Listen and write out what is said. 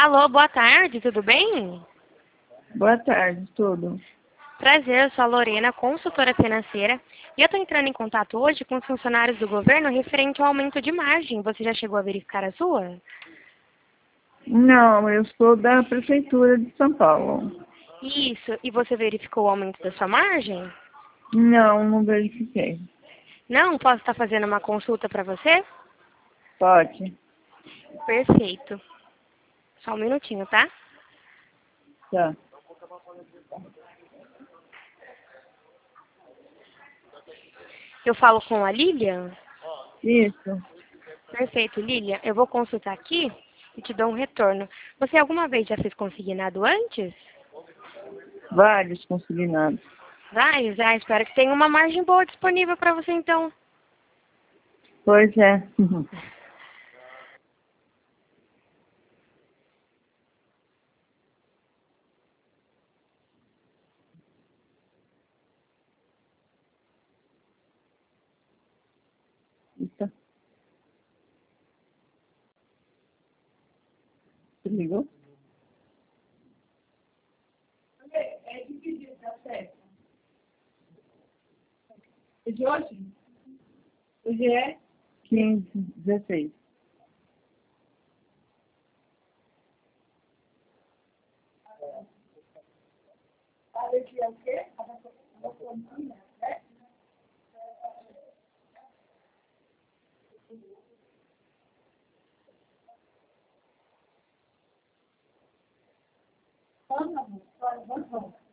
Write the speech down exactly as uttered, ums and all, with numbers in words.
Alô, boa tarde, tudo bem? Boa tarde, tudo. Prazer, eu sou a Lorena, consultora financeira, e eu estou entrando em contato hoje com os funcionários do governo referente ao aumento de margem. Você já chegou a verificar a sua? Não, eu sou da Prefeitura de São Paulo. Isso, e você verificou o aumento da sua margem? Não, não verifiquei. Não? Posso estar fazendo uma consulta para você? Pode. Perfeito. Só um minutinho, tá? Tá. Eu falo com a Lilian? Isso. Perfeito, Lilian. Eu vou consultar aqui e te dou um retorno. Você alguma vez já fez consignado antes? Vários consignados. Vários? Ah, espero que tenha uma margem boa disponível para você, então. Pois é. Eita. Você ligou? É de que dia tá certo? É de hoje? Hoje é? quinze, dezesseis. Sabe que é o quê? A vacininha, né? Vamos, vamos, vamos.